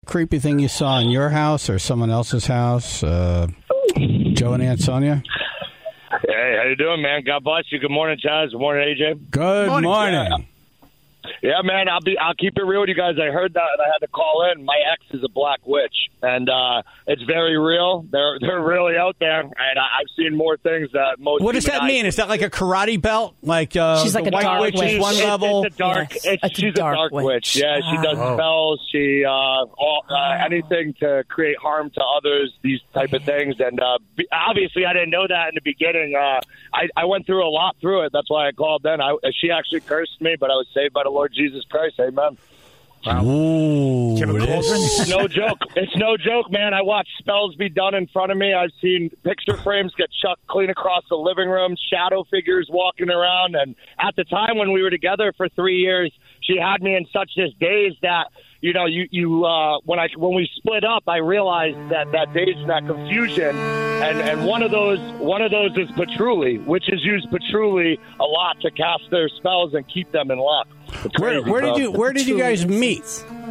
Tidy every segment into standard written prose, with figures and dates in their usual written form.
creepy thing you saw in your house or someone else's house? Joe and Aunt Sonia? Hey, how you doing, man? God bless you. Good morning, Chaz. Good morning, AJ. Good morning. Yeah, man. I'll keep it real with you guys. I heard that and I had to call in. My ex is a black witch, and it's very real. They're really out there, and I've seen more things that most. What does that mean? Is that like a karate belt? Like she's like the a white dark witch witch. is one level. It's a dark. Yes, She's a dark witch. Yeah, she does spells. She anything to create harm to others. These type of things, and obviously I didn't know that in the beginning. I went through a lot through it. That's why I called in. She actually cursed me, but I was saved by the Lord Jesus Christ. Amen. Wow. Ooh, it's no joke. It's no joke, man. I watched spells be done in front of me. I've seen picture frames get chucked clean across the living room, shadow figures walking around. And at the time when we were together for 3 years, she had me in such this daze that, you know, when we split up, I realized that daze and that confusion, and one of those is patchouli, witches use patchouli a lot to cast their spells and keep them in luck. Where did you guys meet?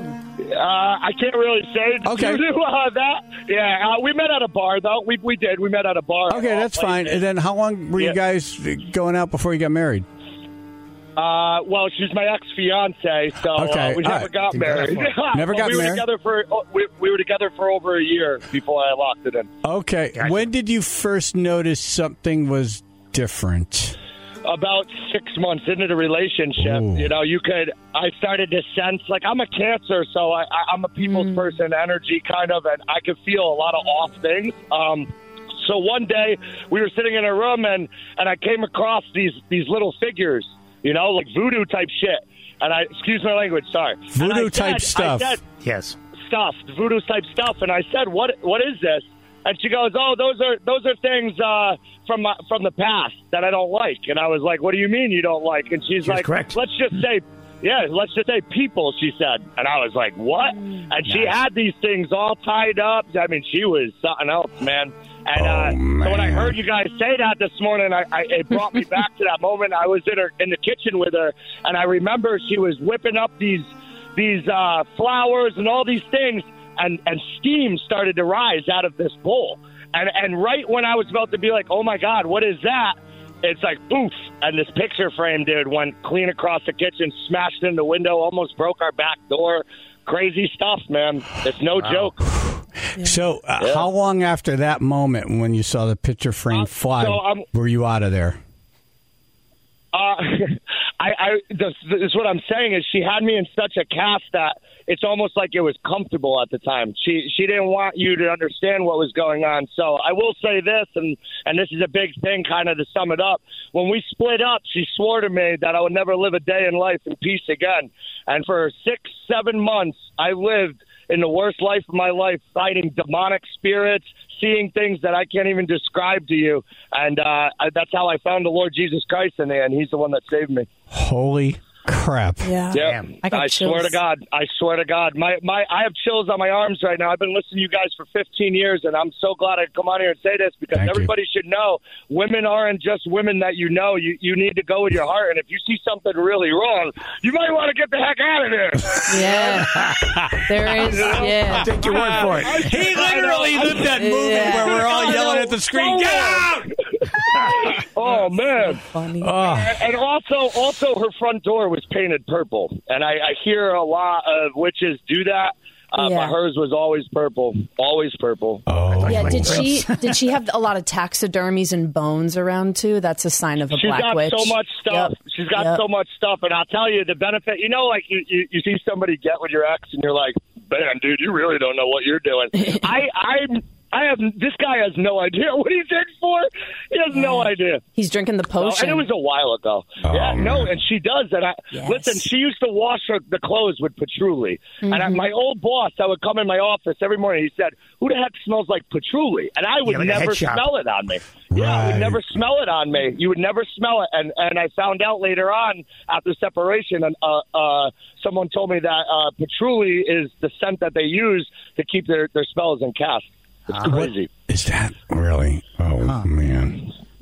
I can't really say. Okay. That. Yeah, we met at a bar though. We did. We met at a bar. Okay, that's fine. And then how long were you guys going out before you got married? Well, she's my ex-fiance, so we never got married. Never got married? We were together for over a year before I locked it in. Okay. Gotcha. When did you first notice something was different? About 6 months into the relationship. Ooh. You know, I started to sense, like, I'm a Cancer, so I'm a people's person, energy kind of, and I could feel a lot of off things. So one day we were sitting in a room and I came across these little figures. You know, like voodoo type shit. And excuse my language, sorry. Voodoo type stuff. Yes. Voodoo type stuff. And I said, what is this? And she goes, oh, those are things from the past that I don't like. And I was like, what do you mean you don't like? And she's like, correct. let's just say people, she said. And I was like, what? And she had these things all tied up. I mean, she was something else, man. And so when I heard you guys say that this morning, it brought me back to that moment. I was in the kitchen with her, and I remember she was whipping up these flowers and all these things, and steam started to rise out of this bowl. And right when I was about to be like, oh, my God, what is that? It's like, poof, and this picture frame, dude, went clean across the kitchen, smashed in the window, almost broke our back door. Crazy stuff, man. It's no joke. Yeah. So how long after that moment when you saw the picture frame fly were you out of there? This is what I'm saying is she had me in such a cast that it's almost like it was comfortable at the time. She didn't want you to understand what was going on. So I will say this, and this is a big thing kind of to sum it up. When we split up, she swore to me that I would never live a day in life in peace again. And for 6-7 months, I lived in the worst life of my life, fighting demonic spirits, seeing things that I can't even describe to you. And that's how I found the Lord Jesus Christ in the end. He's the one that saved me. Holy crap. Yeah. I swear to God. I have chills on my arms right now. I've been listening to you guys for 15 years, and I'm so glad I come on here and say this because everybody should know women aren't just women that you know. You need to go with your heart, and if you see something really wrong, you might want to get the heck out of there. Yeah. There is, yeah. Take your word for it. He literally lived that movie where we're all yelling at the screen, get out! Oh, man. Funny. And also her front door was painted purple. And I hear a lot of witches do that. But hers was always purple. Always purple. Oh, yeah. Did she have a lot of taxidermies and bones around too? That's a sign of a black witch. She's got so much stuff. Yep. She's got so much stuff. And I'll tell you the benefit. You know, like you see somebody get with your ex and you're like, man, dude, you really don't know what you're doing. This guy has no idea what he's in for. He has no idea. He's drinking the potion. And it was a while ago. And she does. And listen, she used to wash the clothes with patchouli. Mm-hmm. And my old boss, I would come in my office every morning. He said, "Who the heck smells like patchouli?" And I would never smell it on me. Right. Yeah, I would never smell it on me. You would never smell it. And I found out later on after separation, and someone told me that patchouli is the scent that they use to keep their spells in cast. It's crazy. Is that really? Oh, man.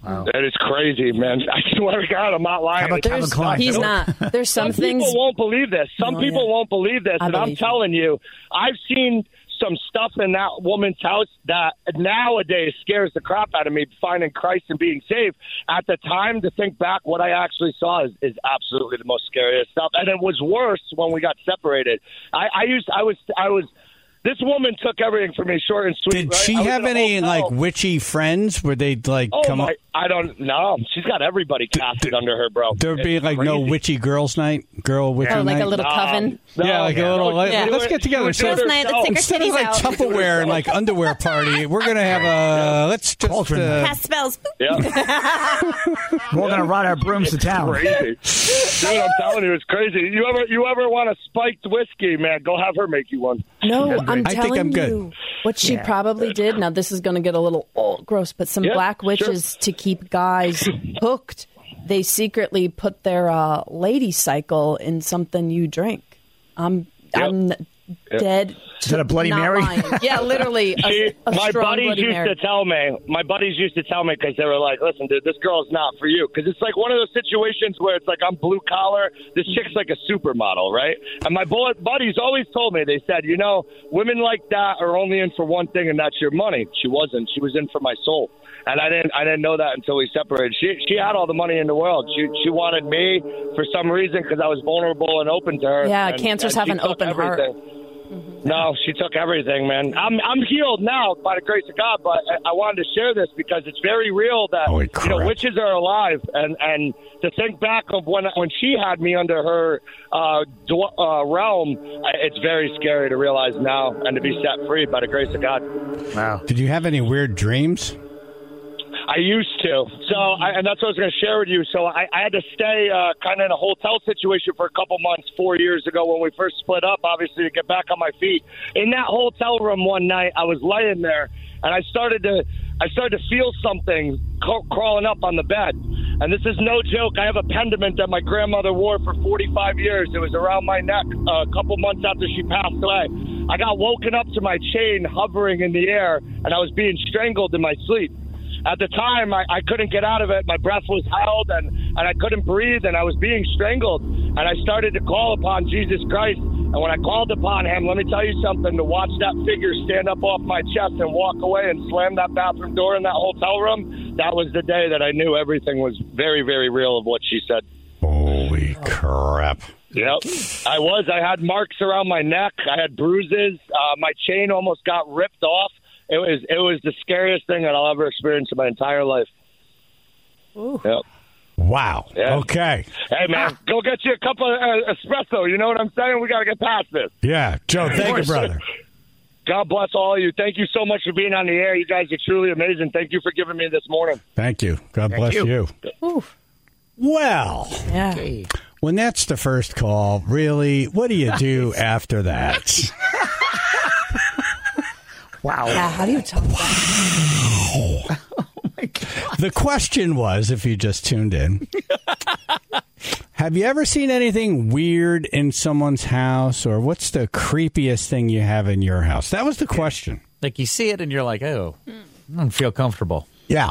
Wow. That is crazy, man. I swear to God, I'm not lying. How about Calvin Klein? He's not. There's some things. People won't believe this. Some people won't believe this. And I'm telling you, I've seen some stuff in that woman's house that nowadays scares the crap out of me, finding Christ and being saved. At the time, to think back, what I actually saw is absolutely the most scariest stuff. And it was worse when we got separated. This woman took everything from me, short and sweet. Did she have any witchy friends? Were they come up? I don't know. She's got everybody casted under her, bro. There'd be no witchy girls' night, witchy night. Like a little coven. A little. Let's get together. Girls' night. Let's take our titties out. Tupperware and underwear party. We're gonna have a let's just cast spells. Yeah. We're gonna ride our brooms to town. Crazy, dude. I'm telling you, it's crazy. You ever want a spiked whiskey, man? Go have her make you one. No, I'm I telling think I'm good. you what she probably did. Now this is going to get a little gross, but some black witches to keep guys hooked. They secretly put their lady cycle in something you drink. I'm dead. Is that a Bloody Mary? Yeah, literally. My buddies used to tell me, because they were like, listen, dude, this girl is not for you. Because it's like one of those situations where it's like I'm blue collar. This chick's like a supermodel, right? And my buddies always told me, they said, women like that are only in for one thing, and that's your money. She wasn't. She was in for my soul. And I didn't know that until we separated. She had all the money in the world. She wanted me for some reason because I was vulnerable and open to her. Yeah, cancers have an open heart. Mm-hmm. No, she took everything, man. I'm healed now by the grace of God, but I wanted to share this because it's very real that witches are alive, and to think back of when she had me under her realm, it's very scary to realize now and to be set free by the grace of God. Wow. Did you have any weird dreams? I used to. And that's what I was going to share with you. So I had to stay kind of in a hotel situation for a couple months 4 years ago when we first split up, obviously, to get back on my feet. In that hotel room one night, I was laying there, and I started to feel something crawling up on the bed. And this is no joke. I have a pendant that my grandmother wore for 45 years. It was around my neck a couple months after she passed away. I got woken up to my chain hovering in the air, and I was being strangled in my sleep. At the time, I couldn't get out of it. My breath was held, and I couldn't breathe, and I was being strangled. And I started to call upon Jesus Christ. And when I called upon him, let me tell you something, to watch that figure stand up off my chest and walk away and slam that bathroom door in that hotel room, that was the day that I knew everything was very, very real of what she said. Holy crap. Yep. I had marks around my neck. I had bruises. My chain almost got ripped off. It was the scariest thing that I'll ever experience in my entire life. Ooh. Yep. Wow. Yeah. Okay. Hey, man, go get you a cup of espresso. You know what I'm saying? We got to get past this. Yeah. Joe, thank you, brother. God bless all of you. Thank you so much for being on the air. You guys are truly amazing. Thank you for giving me this morning. Thank you. God bless you. Well, when that's the first call, really, what do you do after that? Wow. Yeah, how do you top that? Oh, my God. The question was, if you just tuned in, have you ever seen anything weird in someone's house, or what's the creepiest thing you have in your house? That was the question. Like you see it and you're like, oh, I don't feel comfortable. Yeah.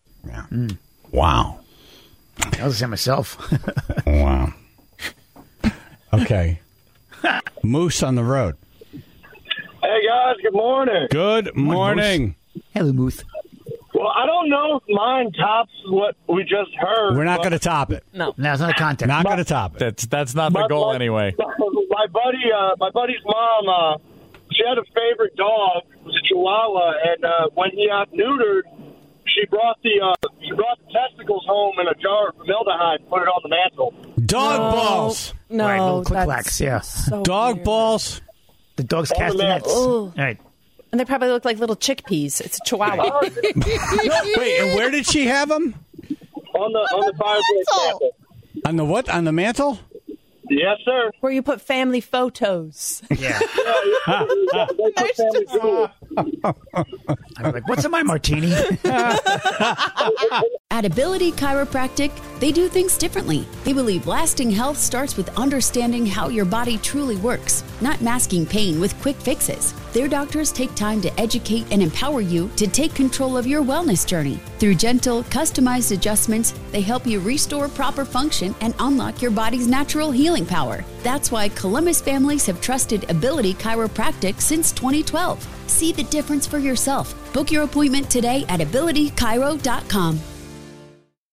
Wow. I was saying myself. Wow. Okay. Moose on the road. Hey, guys, good morning. Good morning. Hello, Moose. Well, I don't know if mine tops what we just heard. We're not going to top it. No, it's not a contest. Not going to top it. That's not the goal anyway. My buddy's mom, she had a favorite dog. It was a Chihuahua, and when he got neutered, she brought the testicles home in a jar of formaldehyde and put it on the mantle. Dog balls. No, right, little quick wax, yeah. So dog weird. balls. The dog's castanets. All right. And they probably look like little chickpeas. It's a Chihuahua. Wait, and where did she have them? On the fireplace mantle. On the what? On the mantle? Yes, sir. Where you put family photos. Yeah. They put family photos. I'm like, what's in my martini? At Ability Chiropractic, they do things differently. They believe lasting health starts with understanding how your body truly works, not masking pain with quick fixes. Their doctors take time to educate and empower you to take control of your wellness journey. Through gentle, customized adjustments, they help you restore proper function and unlock your body's natural healing power. That's why Columbus families have trusted Ability Chiropractic since 2012. See the difference for yourself. Book your appointment today at abilitychiro.com.